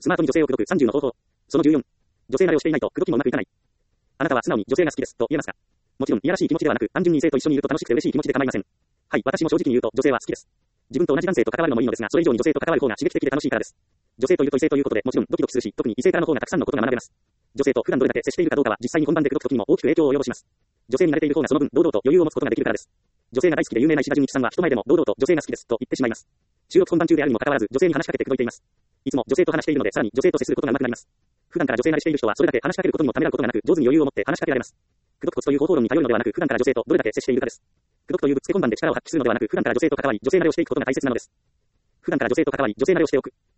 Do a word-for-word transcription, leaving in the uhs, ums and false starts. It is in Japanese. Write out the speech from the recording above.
スマートに女性を口説くさんじゅうの方法。そのじゅうよん。女性慣れをしていないと口説きもうまくいかない。あなたは素直に女性が好きですと言えますか？もちろんいやらしい気持ちではなく、単純に異性と一緒にいると楽しくて嬉しい気持ちで構いません。はい、私も正直に言うと女性は好きです。自分と同じ男性と関わるのもいいのですが、それ以上に女性と関わる方が刺激的で楽しいからです。女性といると異性ということでもちろんドキドキするし、特に異性からの方がたくさんのことが学べます。女性と普段どれだけ接しているかどうかは実際に本番で口説く時にも大きく影響を及ぼします。女性に慣れている方がその分堂々と余裕を持つことができるからです。女性が大好きで有名な石田純一さんは人前でも堂々と女性が好きですと言ってしまいます。収録本番中であるにもかかわらず女性に話しかけて口説いています。いつも女性と話しているのでさらに女性と接することが上手くなります。普段から女性慣れしている人はそれだけ話しかけることにもためらうことがなく、上手に余裕を持って話しかけられます。口説くコツという方法論に頼るのではなく、普段から女性とどれだけ接しているかです。口説くというぶっつけ本番で力を発揮するのではなく、普段から女性と関わり女性慣れをしていくことが大切なのです。普段から女性と関わり女性慣れをしておく。